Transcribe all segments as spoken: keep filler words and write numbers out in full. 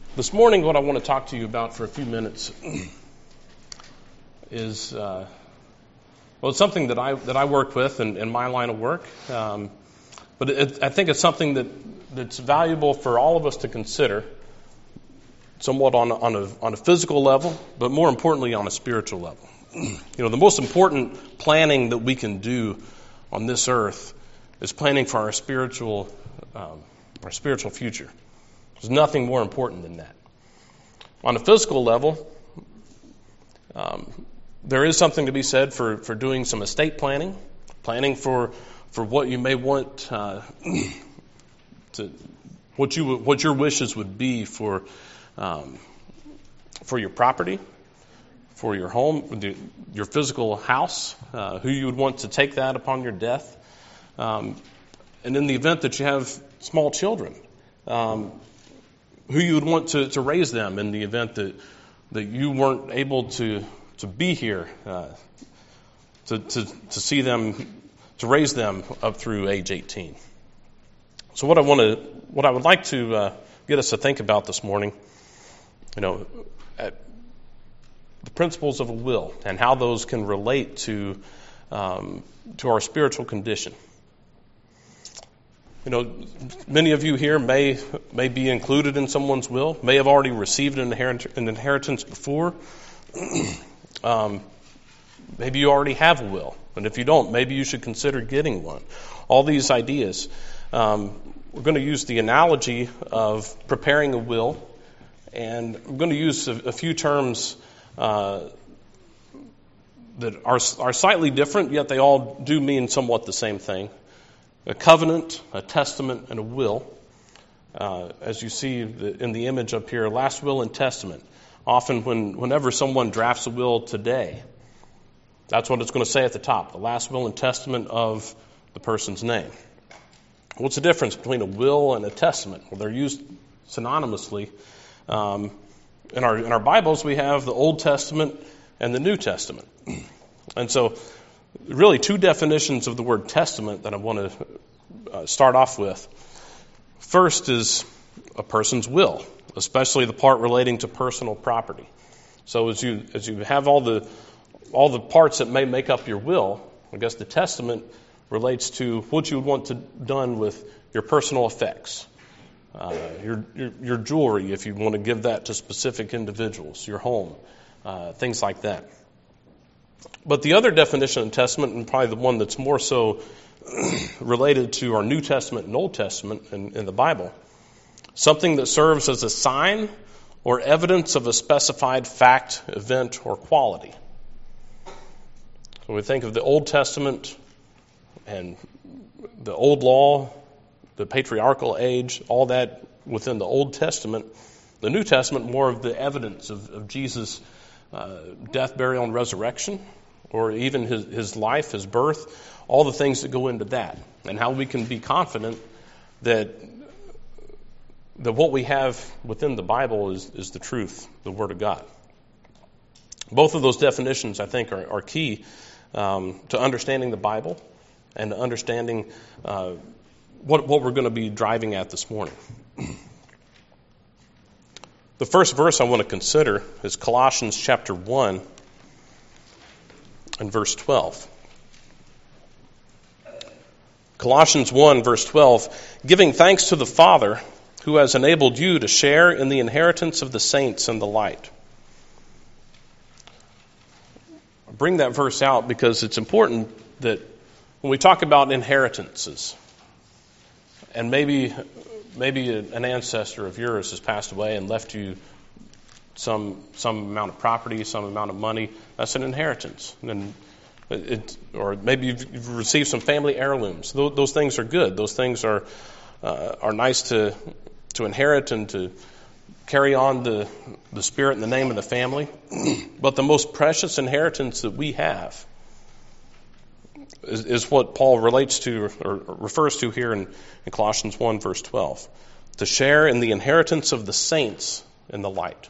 This morning, what I want to talk to you about for a few minutes is, uh, well, it's something that I that I work with in, in my line of work, um, but it, I think it's something that that's valuable for all of us to consider, somewhat on a, on a on a physical level, but more importantly on a spiritual level. You know, the most important planning that we can do on this earth is planning for our spiritual um, our spiritual future. There's nothing more important than that. On a physical level, um, there is something to be said for, for doing some estate planning, planning for for what you may want uh, to, what you what your wishes would be for um, for your property, for your home, your physical house, uh, who you would want to take that upon your death, um, and in the event that you have small children. Um, who you would want to, to raise them in the event that that you weren't able to to be here uh, to, to to see them, to raise them up through age eighteen. So what I want to what I would like to uh, get us to think about this morning, you know, at the principles of a will and how those can relate to um, to our spiritual condition. You know, many of you here may may be included in someone's will, may have already received an, inherit, an inheritance before. um, maybe you already have a will, and if you don't, maybe you should consider getting one. All these ideas. Um, we're going to use the analogy of preparing a will, and we're going to use a, a few terms uh, that are, are slightly different, yet they all do mean somewhat the same thing. A covenant, a testament, and a will. Uh, as you see in the image up here, last will and testament. Often when, whenever someone drafts a will today, that's what it's going to say at the top, the last will and testament of the person's name. What's the difference between a will and a testament? Well, they're used synonymously. Um, in our in our Bibles, we have the Old Testament and the New Testament. And so really two definitions of the word testament that I want to uh, start off with. First is a person's will, especially the part relating to personal property. So as you as you have all the all the parts that may make up your will, I guess the testament relates to what you would want to done with your personal effects, uh, your, your your jewelry if you want to give that to specific individuals, your home, uh, things like that. But the other definition of testament, and probably the one that's more so related to our New Testament and Old Testament in, in the Bible, something that serves as a sign or evidence of a specified fact, event, or quality. So we think of the Old Testament and the Old Law, the patriarchal age, all that within the Old Testament. The New Testament, more of the evidence of, of Jesus' uh, death, burial, and resurrection, or even his, his life, his birth, all the things that go into that, and how we can be confident that that what we have within the Bible is, is the truth, the Word of God. Both of those definitions, I think, are, are key um, to understanding the Bible and to understanding uh, what, what we're going to be driving at this morning. The first verse I want to consider is Colossians chapter one and verse twelve. Colossians one, verse twelve, giving thanks to the Father who has enabled you to share in the inheritance of the saints in the light. I bring that verse out because it's important that when we talk about inheritances, and maybe maybe an ancestor of yours has passed away and left you some some amount of property, some amount of money, that's an inheritance. And it, or maybe you've, you've received some family heirlooms. Those, those things are good. Those things are uh, are nice to to inherit and to carry on the the spirit and the name of the family. But the most precious inheritance that we have is, is what Paul relates to or refers to here in, in Colossians one, verse twelve, to share in the inheritance of the saints in the light.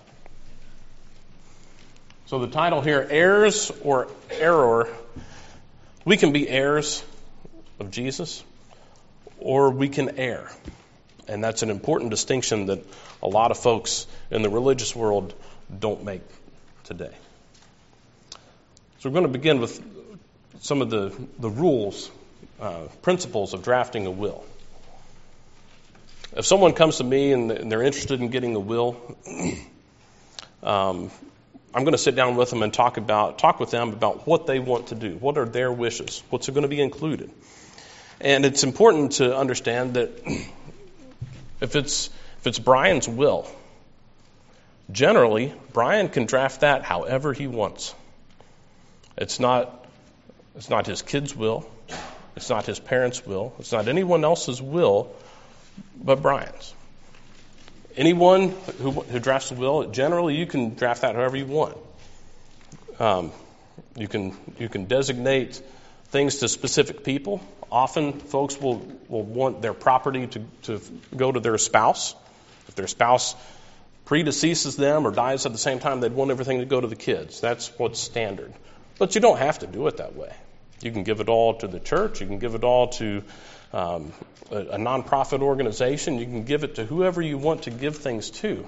So the title here, heirs or error, we can be heirs of Jesus, or we can err. And that's an important distinction that a lot of folks in the religious world don't make today. So we're going to begin with some of the, the rules, uh, principles of drafting a will. If someone comes to me and they're interested in getting a will, um, I'm going to sit down with them and talk about talk with them about what they want to do. What are their wishes? What's going to be included? And it's important to understand that if it's if it's Brian's will, generally Brian can draft that however he wants. It's not it's not his kid's will. It's not his parents' will. It's not anyone else's will but Brian's. Anyone who, who drafts a will, generally you can draft that however you want. Um, you can you can designate things to specific people. Often folks will, will want their property to, to go to their spouse. If their spouse predeceases them or dies at the same time, they'd want everything to go to the kids. That's what's standard. But you don't have to do it that way. You can give it all to the church. You can give it all to um, a, a nonprofit organization. You can give it to whoever you want to give things to.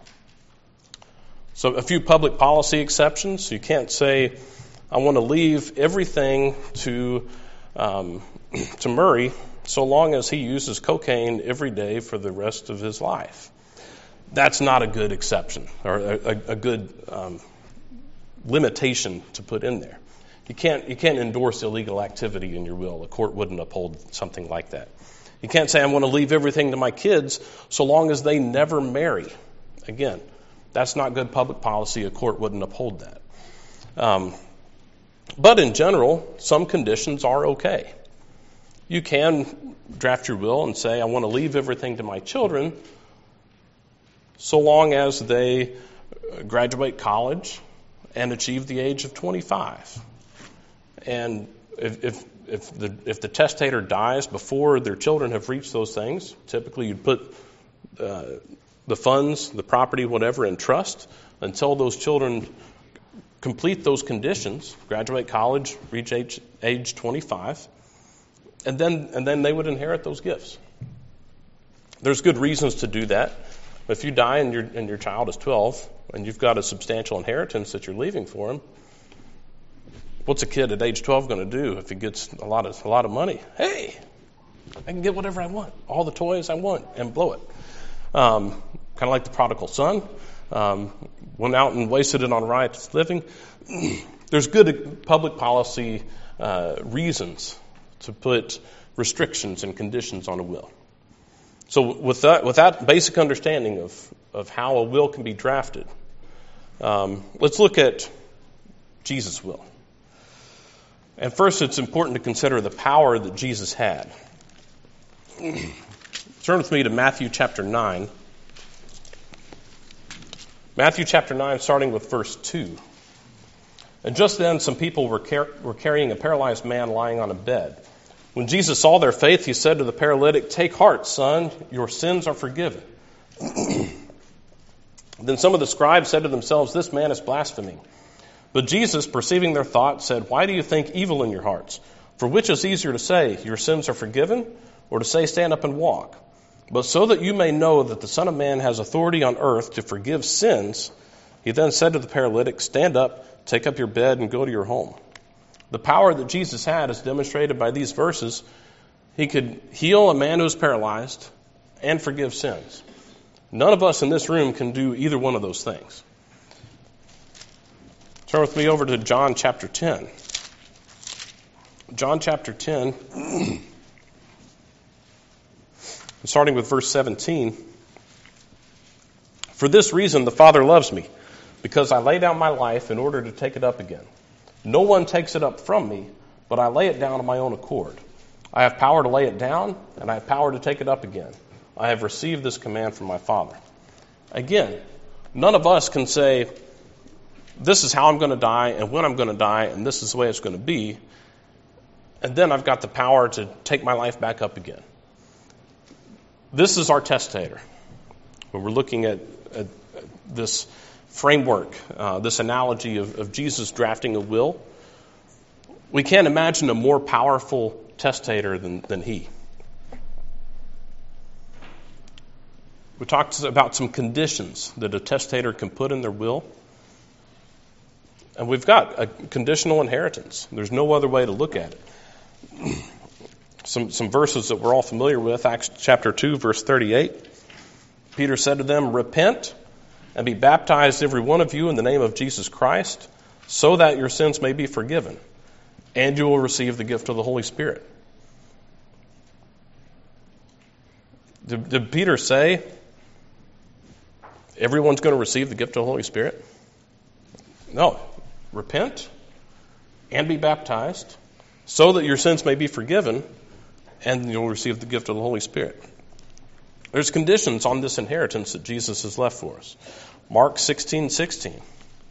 So a few public policy exceptions. You can't say, I want to leave everything to um, to Murray so long as he uses cocaine every day for the rest of his life. That's not a good exception or a, a, a good um, limitation to put in there. You can't you can't endorse illegal activity in your will. A court wouldn't uphold something like that. You can't say I want to leave everything to my kids so long as they never marry. Again, that's not good public policy. A court wouldn't uphold that. Um, but in general, some conditions are okay. You can draft your will and say I want to leave everything to my children so long as they graduate college and achieve the age of twenty-five. And if, if if the if the testator dies before their children have reached those things, typically you'd put uh, the funds, the property, whatever, in trust until those children complete those conditions, graduate college, reach age age twenty-five, and then and then they would inherit those gifts. There's good reasons to do that. If you die and your and your child is twelve and you've got a substantial inheritance that you're leaving for him, what's a kid at age twelve going to do if he gets a lot of a lot of money? Hey, I can get whatever I want, all the toys I want, and blow it. Um, kind of like the prodigal son, um, went out and wasted it on riotous living. There's good public policy uh, reasons to put restrictions and conditions on a will. So with that, with that basic understanding of of how a will can be drafted, um, let's look at Jesus' will. And first, it's important to consider the power that Jesus had. Turn with me to Matthew chapter nine. Matthew chapter nine, starting with verse two. And just then some people were, car- were carrying a paralyzed man lying on a bed. When Jesus saw their faith, he said to the paralytic, "Take heart, son, your sins are forgiven." Then some of the scribes said to themselves, "This man is blaspheming." But Jesus, perceiving their thoughts, said, "Why do you think evil in your hearts? For which is easier to say, 'Your sins are forgiven,' or to say, 'Stand up and walk'? But so that you may know that the Son of Man has authority on earth to forgive sins," he then said to the paralytic, "Stand up, take up your bed, and go to your home." The power that Jesus had is demonstrated by these verses. He could heal a man who is paralyzed and forgive sins. None of us in this room can do either one of those things. Turn with me over to John chapter ten. John chapter ten, starting with verse seventeen. "For this reason the Father loves me, because I lay down my life in order to take it up again. No one takes it up from me, but I lay it down on my own accord. I have power to lay it down, and I have power to take it up again. I have received this command from my Father." Again, none of us can say, this is how I'm going to die and when I'm going to die, and this is the way it's going to be, and then I've got the power to take my life back up again. This is our testator. When we're looking at, at this framework, uh, this analogy of, of Jesus drafting a will, we can't imagine a more powerful testator than, than he. We talked about some conditions that a testator can put in their will. And we've got a conditional inheritance. There's no other way to look at it. Some, some verses that we're all familiar with, Acts chapter two, verse thirty-eight. Peter said to them, "Repent and be baptized every one of you in the name of Jesus Christ, so that your sins may be forgiven, and you will receive the gift of the Holy Spirit." Did, did Peter say everyone's going to receive the gift of the Holy Spirit? No. Repent and be baptized so that your sins may be forgiven and you'll receive the gift of the Holy Spirit. There's conditions on this inheritance that Jesus has left for us. Mark sixteen sixteen.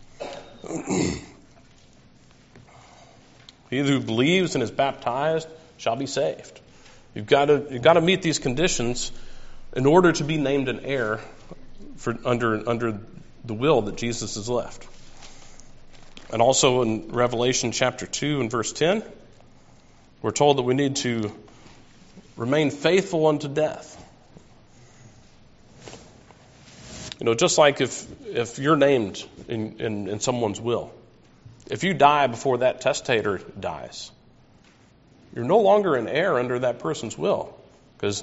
He who believes and is baptized shall be saved. You've got to, you've got to meet these conditions in order to be named an heir for under, under the will that Jesus has left. And also in Revelation chapter two and verse ten, we're told that we need to remain faithful unto death. You know, just like if if you're named in, in, in someone's will, if you die before that testator dies, you're no longer an heir under that person's will, because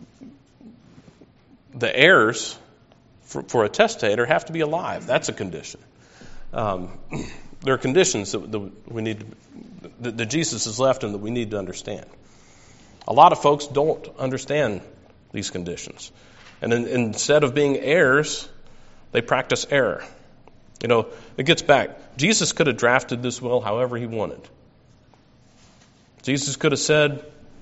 the heirs for, for a testator have to be alive. That's a condition. Um, there are conditions that, that we need to, that, that Jesus has left and that we need to understand. A lot of folks don't understand these conditions. And in, instead of being heirs, they practice error. You know, it gets back. Jesus could have drafted this will however he wanted. Jesus could have said,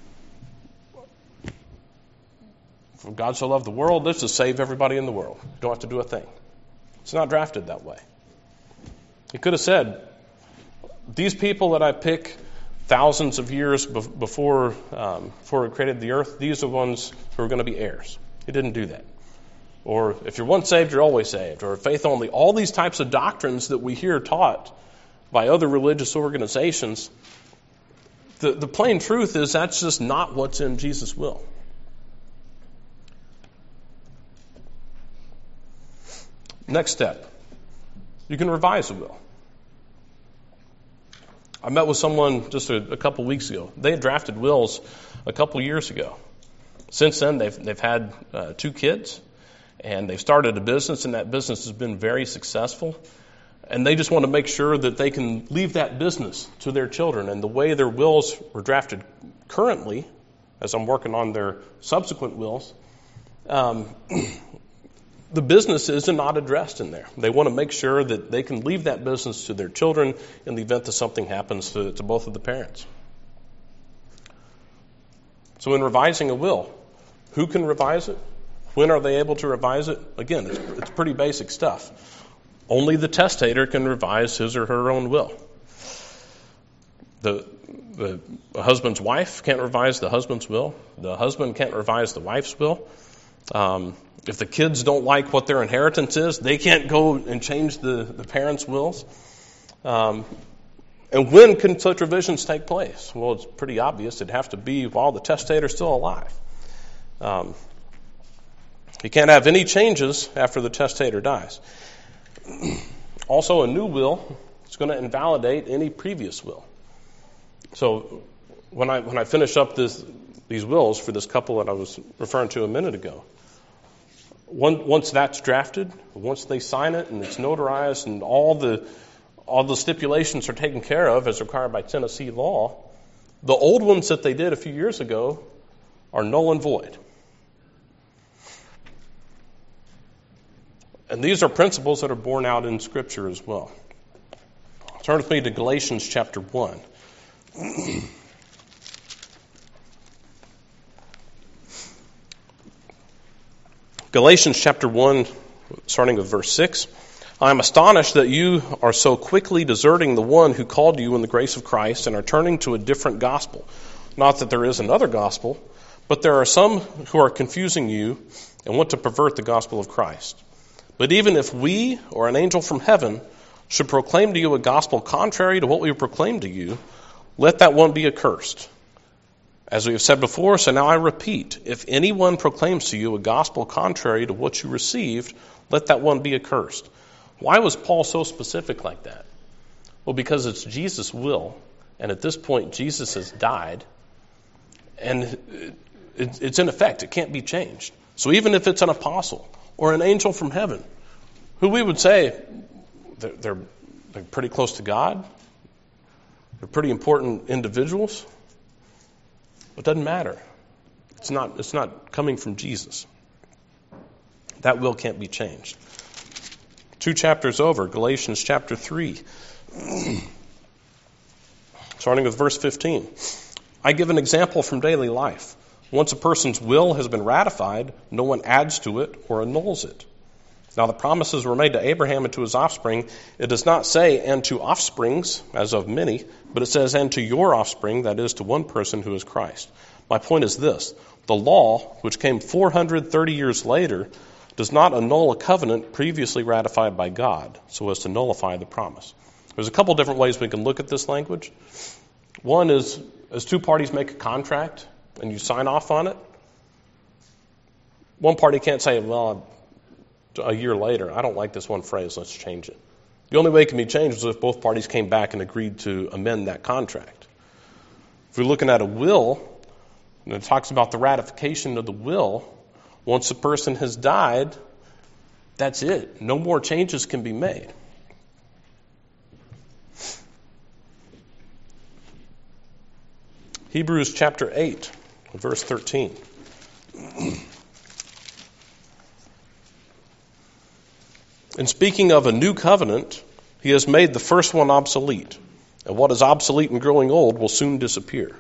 "For God so loved the world, let's just save everybody in the world. You don't have to do a thing." It's not drafted that way. He could have said, "These people that I pick thousands of years before, um, before I created the earth, these are the ones who are going to be heirs." He didn't do that. Or if you're once saved, you're always saved. Or faith only. All these types of doctrines that we hear taught by other religious organizations, the, the plain truth is that's just not what's in Jesus' will. Next step, you can revise a will. I met with someone just a, a couple weeks ago. They had drafted wills a couple years ago. Since then, they've they've had uh, two kids, and they've started a business, and that business has been very successful. And they just want to make sure that they can leave that business to their children. And the way their wills were drafted currently, as I'm working on their subsequent wills, um, the business is not addressed in there. They want to make sure that they can leave that business to their children in the event that something happens to, to both of the parents. So in revising a will, who can revise it? When are they able to revise it? Again, it's, it's pretty basic stuff. Only the testator can revise his or her own will. The, the, the husband's wife can't revise the husband's will. The husband can't revise the wife's will. Um, if the kids don't like what their inheritance is, they can't go and change the, the parents' wills. Um, and when can such revisions take place? Well, it's pretty obvious. It'd have to be while the testator's still alive. Um, you can't have any changes after the testator dies. Also, a new will is going to invalidate any previous will. So when I when I finish up this, these wills for this couple that I was referring to a minute ago, one, once that's drafted, once they sign it and it's notarized and all the all the stipulations are taken care of as required by Tennessee law, the old ones that they did a few years ago are null and void. And these are principles that are borne out in Scripture as well. Turn with me to Galatians chapter one. Galatians chapter one, starting with verse six. I am astonished that you are so quickly deserting the one who called you in the grace of Christ and are turning to a different gospel. Not that there is another gospel, but there are some who are confusing you and want to pervert the gospel of Christ. But even if we or an angel from heaven should proclaim to you a gospel contrary to what we proclaim to you, let that one be accursed. As we have said before, so now I repeat, if anyone proclaims to you a gospel contrary to what you received, let that one be accursed. Why was Paul so specific like that? Well, because it's Jesus' will, and at this point Jesus has died, and it's in effect. It can't be changed. So even if it's an apostle or an angel from heaven, who we would say they're, they're, they're pretty close to God, they're pretty important individuals, it doesn't matter. It's not, it's not coming from Jesus. That will can't be changed. Two chapters over, Galatians chapter three, starting with verse fifteen. I give an example from daily life. Once a person's will has been ratified, no one adds to it or annuls it. Now the promises were made to Abraham and to his offspring. It does not say, and to offsprings, as of many, but it says, and to your offspring, that is, to one person who is Christ. My point is this. The law, which came four hundred thirty years later, does not annul a covenant previously ratified by God, so as to nullify the promise. There's a couple different ways we can look at this language. One is, as two parties make a contract and you sign off on it, one party can't say, well, a year later, I don't like this one phrase, let's change it. The only way it can be changed is if both parties came back and agreed to amend that contract. If we're looking at a will, and it talks about the ratification of the will, once a person has died, that's it. No more changes can be made. Hebrews chapter eight, verse thirteen. In speaking of a new covenant, he has made the first one obsolete, and what is obsolete and growing old will soon disappear.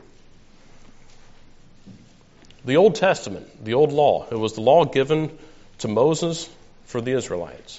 The Old Testament, the old law, it was the law given to Moses for the Israelites.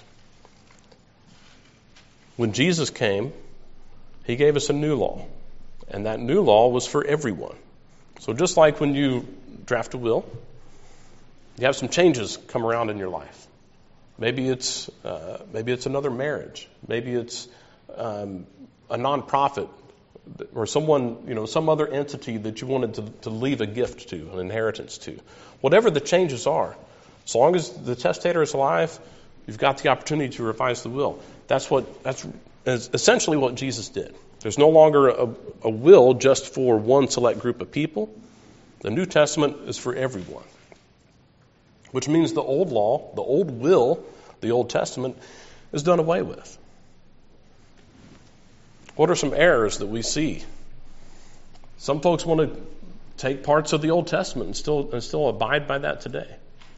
When Jesus came, he gave us a new law, and that new law was for everyone. So just like when you draft a will, you have some changes come around in your life. Maybe it's uh, maybe it's another marriage. Maybe it's um, a nonprofit or someone, you know, some other entity that you wanted to, to leave a gift to, an inheritance to. Whatever the changes are, as long as the testator is alive, you've got the opportunity to revise the will. That's what that's essentially what Jesus did. There's no longer a, a will just for one select group of people. The New Testament is for everyone. Which means the old law, the old will, the Old Testament, is done away with. What are some errors that we see? Some folks want to take parts of the Old Testament and still and still abide by that today.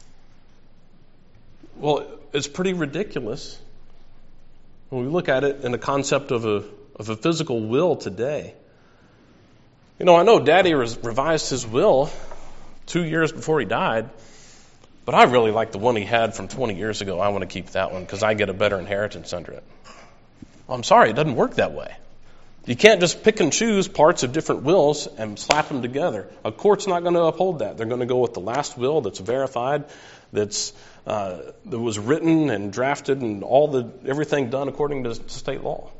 Well, it's pretty ridiculous when we look at it in the concept of a of a physical will today. You know, I know Daddy revised his will two years before he died. But I really like the one he had from twenty years ago. I want to keep that one because I get a better inheritance under it. Well, I'm sorry, it doesn't work that way. You can't just pick and choose parts of different wills and slap them together. A court's not going to uphold that. They're going to go with the last will that's verified, that's uh, that was written and drafted and all the everything done according to state law.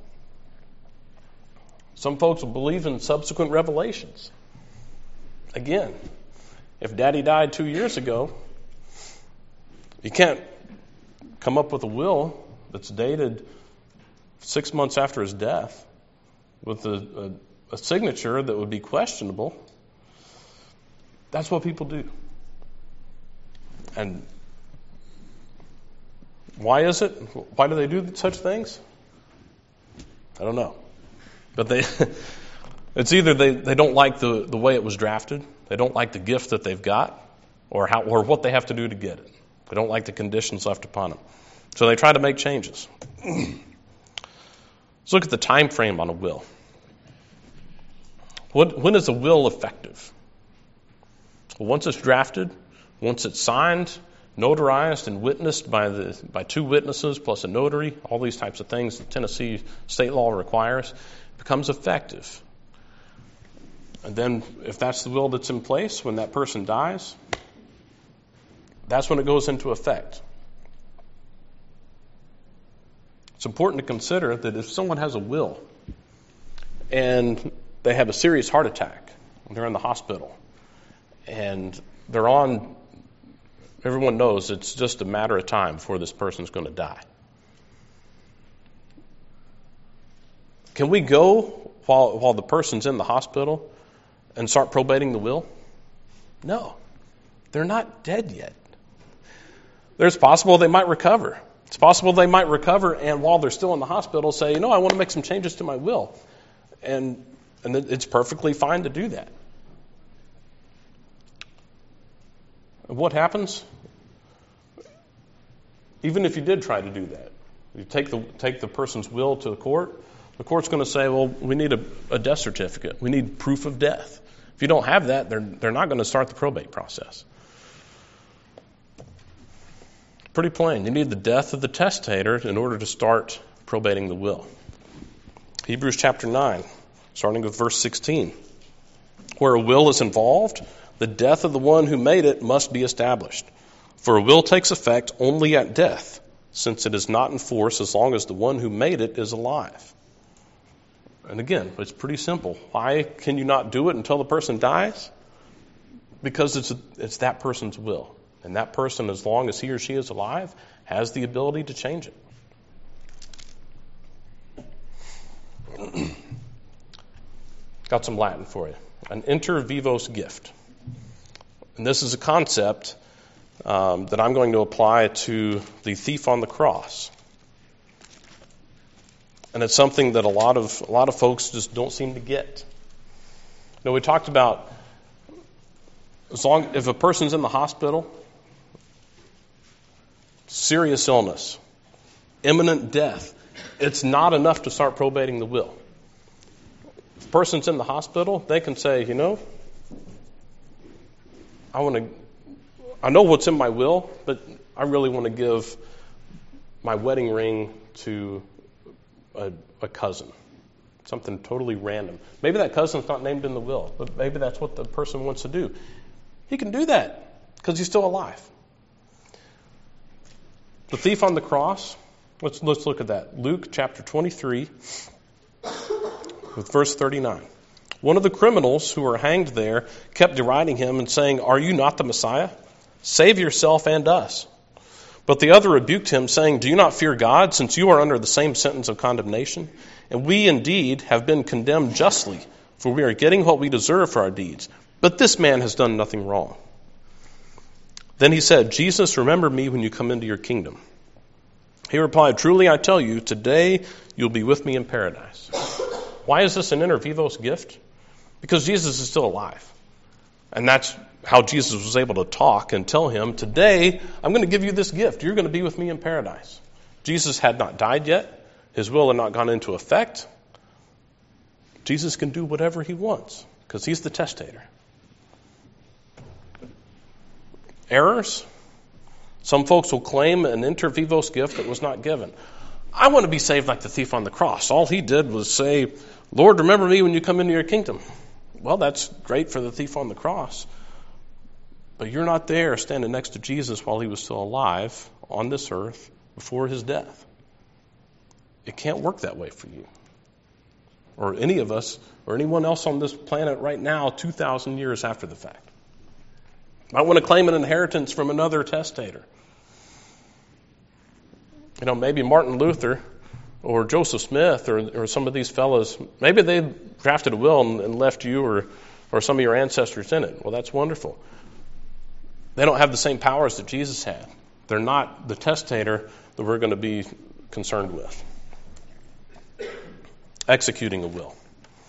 Some folks will believe in subsequent revelations. Again, if Daddy died two years ago, you can't come up with a will that's dated six months after his death with a, a, a signature that would be questionable. That's what people do. And why is it? Why do they do such things? I don't know. But they it's either they, they don't like the, the way it was drafted, they don't like the gift that they've got, or how or what they have to do to get it. They don't like the conditions left upon them. So they try to make changes. Let's look at the time frame on a will. When, when is a will effective? Well, once it's drafted, once it's signed, notarized, and witnessed by the by two witnesses plus a notary, all these types of things that Tennessee state law requires, it becomes effective. And then if that's the will that's in place when that person dies, that's when it goes into effect. It's important to consider that if someone has a will and they have a serious heart attack and they're in the hospital and they're on, everyone knows it's just a matter of time before this person's going to die. Can we go while while the person's in the hospital and start probating the will? No. They're not dead yet. There's possible they might recover. It's possible they might recover and while they're still in the hospital say, you know, I want to make some changes to my will. And and it's perfectly fine to do that. And what happens? Even if you did try to do that, you take the take the person's will to the court, the court's going to say, well, we need a, a death certificate. We need proof of death. If you don't have that, they're they're not going to start the probate process. Pretty plain. You need the death of the testator in order to start probating the will. Hebrews chapter nine, starting with verse sixteen. Where a will is involved, the death of the one who made it must be established. For a will takes effect only at death, since it is not in force as long as the one who made it is alive. And again, it's pretty simple. Why can you not do it until the person dies? Because it's a, it's that person's will. And that person, as long as he or she is alive, has the ability to change it. Got some Latin for you. An inter vivos gift. And this is a concept um, that I'm going to apply to the thief on the cross. And it's something that a lot of a lot of folks just don't seem to get. You know, we talked about as long if a person's in the hospital, serious illness, imminent death, it's not enough to start probating the will. If a person's in the hospital, they can say, you know, I want to, I know what's in my will, but I really want to give my wedding ring to a, a cousin. Something totally random. Maybe that cousin's not named in the will, but maybe that's what the person wants to do. He can do that because he's still alive. The thief on the cross, let's let's look at that. Luke chapter twenty-three, with verse thirty-nine. One of the criminals who were hanged there kept deriding him and saying, "Are you not the Messiah? Save yourself and us." But the other rebuked him, saying, "Do you not fear God, since you are under the same sentence of condemnation? And we indeed have been condemned justly, for we are getting what we deserve for our deeds. But this man has done nothing wrong." Then he said, "Jesus, remember me when you come into your kingdom." He replied, "Truly I tell you, today you'll be with me in paradise." Why is this an inter vivos gift? Because Jesus is still alive. And that's how Jesus was able to talk and tell him, today I'm going to give you this gift. You're going to be with me in paradise. Jesus had not died yet. His will had not gone into effect. Jesus can do whatever he wants because he's the testator. Errors? Some folks will claim an inter vivos gift that was not given. I want to be saved like the thief on the cross. All he did was say, "Lord, remember me when you come into your kingdom." Well, that's great for the thief on the cross. But you're not there standing next to Jesus while he was still alive on this earth before his death. It can't work that way for you. Or any of us, or anyone else on this planet right now, two thousand years after the fact. I want to claim an inheritance from another testator. You know, maybe Martin Luther or Joseph Smith or, or some of these fellows, maybe they drafted a will and, and left you or, or some of your ancestors in it. Well, that's wonderful. They don't have the same powers that Jesus had. They're not the testator that we're going to be concerned with. Executing a will.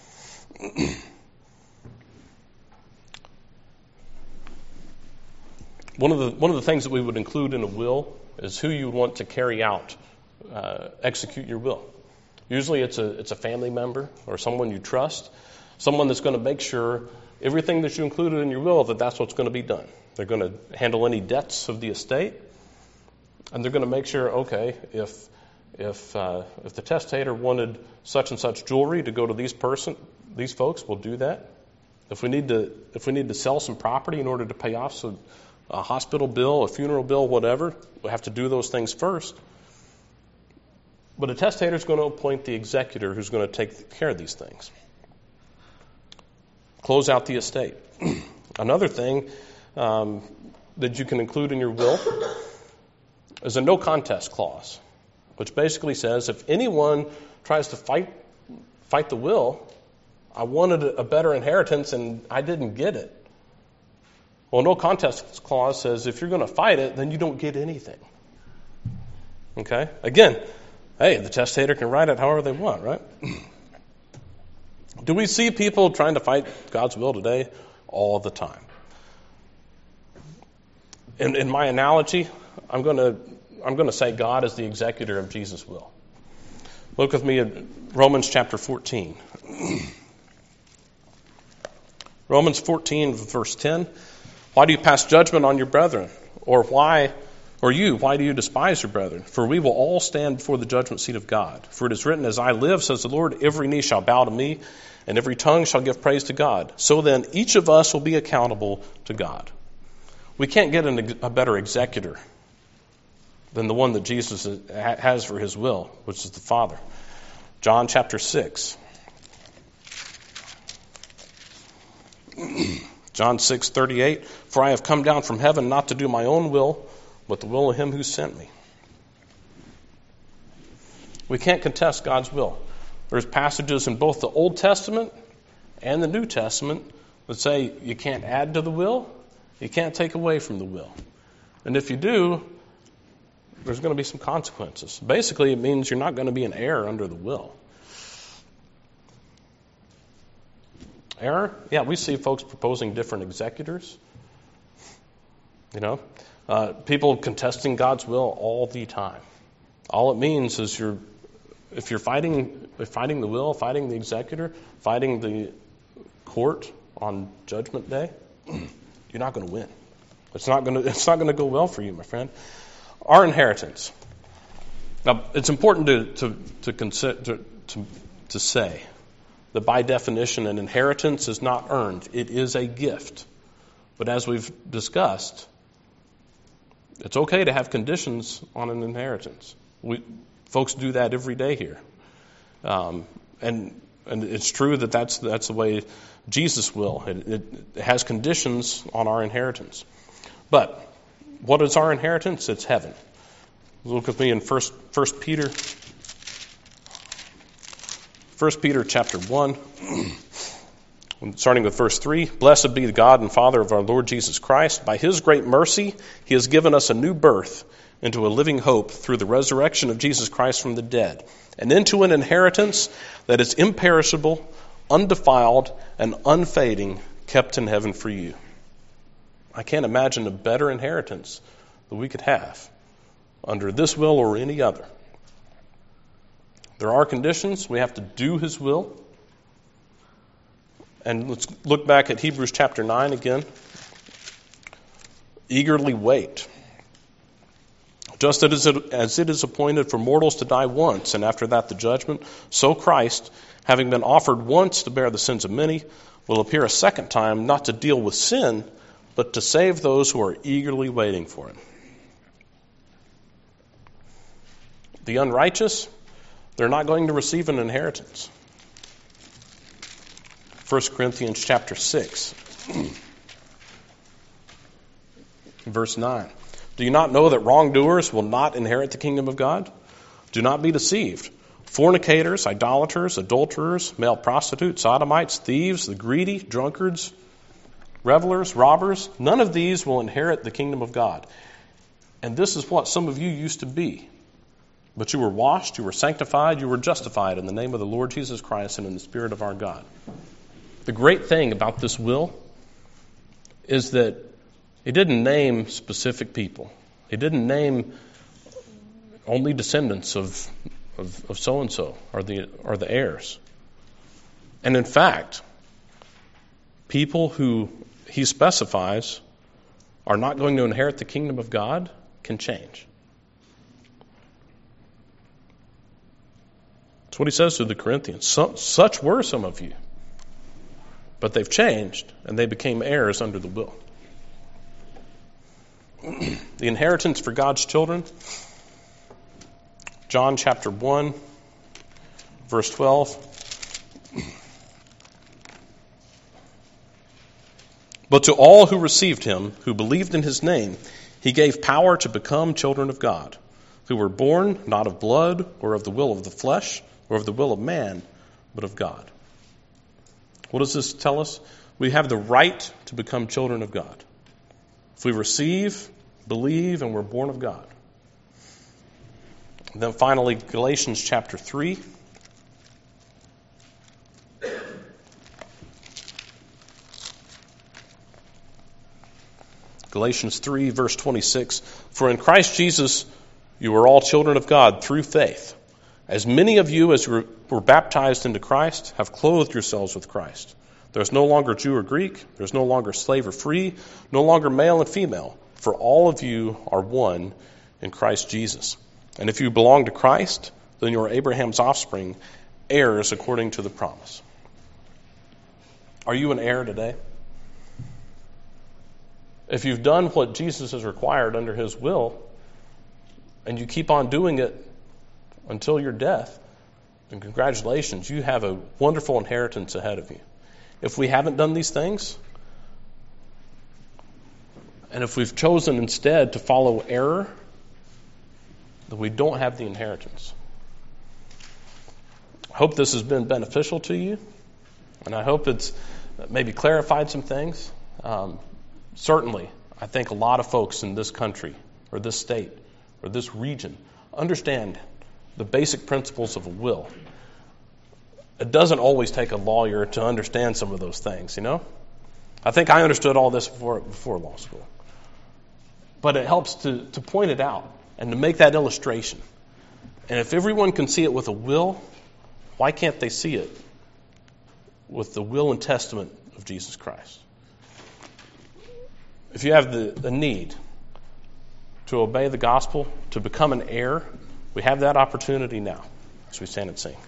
One of the one of the things that we would include in a will is who you want to carry out, uh, execute your will. Usually, it's a it's a family member or someone you trust, someone that's going to make sure everything that you included in your will that that's what's going to be done. They're going to handle any debts of the estate, and they're going to make sure, okay, if if uh, if the testator wanted such and such jewelry to go to these person these folks, we'll do that. If we need to if we need to sell some property in order to pay off some a hospital bill, a funeral bill, whatever, we have to do those things first. But a testator is going to appoint the executor who's going to take care of these things. Close out the estate. Another thing um, that you can include in your will is a no contest clause, which basically says if anyone tries to fight fight the will, I wanted a better inheritance and I didn't get it. Well, no contest clause says if you're going to fight it, then you don't get anything. Okay? Again, hey, the testator can write it however they want, right? Do we see people trying to fight God's will today? All the time. In, in my analogy, I'm going to I'm going to say God is the executor of Jesus' will. Look with me at Romans chapter fourteen. Romans fourteen, verse ten. Why do you pass judgment on your brethren? Or why, or you, why do you despise your brethren? For we will all stand before the judgment seat of God. For it is written, as I live, says the Lord, every knee shall bow to me, and every tongue shall give praise to God. So then, each of us will be accountable to God. We can't get an, a better executor than the one that Jesus has for his will, which is the Father. John chapter six. John six thirty-eight, for I have come down from heaven not to do my own will, but the will of him who sent me. We can't contest God's will. There's passages in both the Old Testament and the New Testament that say you can't add to the will, you can't take away from the will. And if you do, there's going to be some consequences. Basically, it means you're not going to be an heir under the will. Error? Yeah, we see folks proposing different executors. You know, uh, people contesting God's will all the time. All it means is you're, if you're fighting, if fighting the will, fighting the executor, fighting the court on Judgment Day, you're not going to win. It's not going to. It's not going to go well for you, my friend. Our inheritance. Now, it's important to to to consider to, to, to say that by definition, an inheritance is not earned. It is a gift. But as we've discussed, it's okay to have conditions on an inheritance. We folks do that every day here, um, and and it's true that that's that's the way Jesus will. It, it has conditions on our inheritance. But what is our inheritance? It's heaven. Look with me in First First Peter. First Peter chapter one, starting with verse three. Blessed be the God and Father of our Lord Jesus Christ. By his great mercy, he has given us a new birth into a living hope through the resurrection of Jesus Christ from the dead, and into an inheritance that is imperishable, undefiled, and unfading, kept in heaven for you. I can't imagine a better inheritance that we could have under this will or any other. There are conditions. We have to do his will. And let's look back at Hebrews chapter nine again. Eagerly wait. Just as it, as it is appointed for mortals to die once, and after that the judgment, so Christ, having been offered once to bear the sins of many, will appear a second time, not to deal with sin, but to save those who are eagerly waiting for it. The unrighteous, they're not going to receive an inheritance. First Corinthians chapter six, verse nine. Do you not know that wrongdoers will not inherit the kingdom of God? Do not be deceived. Fornicators, idolaters, adulterers, male prostitutes, sodomites, thieves, the greedy, drunkards, revelers, robbers, none of these will inherit the kingdom of God. And this is what some of you used to be. But you were washed, you were sanctified, you were justified in the name of the Lord Jesus Christ and in the Spirit of our God. The great thing about this will is that it didn't name specific people. It didn't name only descendants of, of, of so-and-so or the, or the heirs. And in fact, people who he specifies are not going to inherit the kingdom of God can change. That's what he says to the Corinthians. So, such were some of you. But they've changed, and they became heirs under the will. The inheritance for God's children. John chapter one, verse twelve. But to all who received him, who believed in his name, he gave power to become children of God, who were born not of blood or of the will of the flesh or of the will of man, but of God. What does this tell us? We have the right to become children of God. If we receive, believe, and we're born of God. And then finally, Galatians chapter three. Galatians three, verse twenty-six. For in Christ Jesus you are all children of God through faith. As many of you as were baptized into Christ have clothed yourselves with Christ. There's no longer Jew or Greek. There's no longer slave or free. No longer male and female. For all of you are one in Christ Jesus. And if you belong to Christ, then you are Abraham's offspring, heirs according to the promise. Are you an heir today? If you've done what Jesus has required under his will, and you keep on doing it until your death, then congratulations, you have a wonderful inheritance ahead of you. If we haven't done these things, and if we've chosen instead to follow error, then we don't have the inheritance. I hope this has been beneficial to you, and I hope it's maybe clarified some things. Um, certainly, I think a lot of folks in this country, or this state, or this region, understand the basic principles of a will. It doesn't always take a lawyer to understand some of those things, you know? I think I understood all this before before law school. But it helps to, to point it out and to make that illustration. And if everyone can see it with a will, why can't they see it with the will and testament of Jesus Christ? If you have the, the need to obey the gospel, to become an heir, we have that opportunity now as we stand and sing.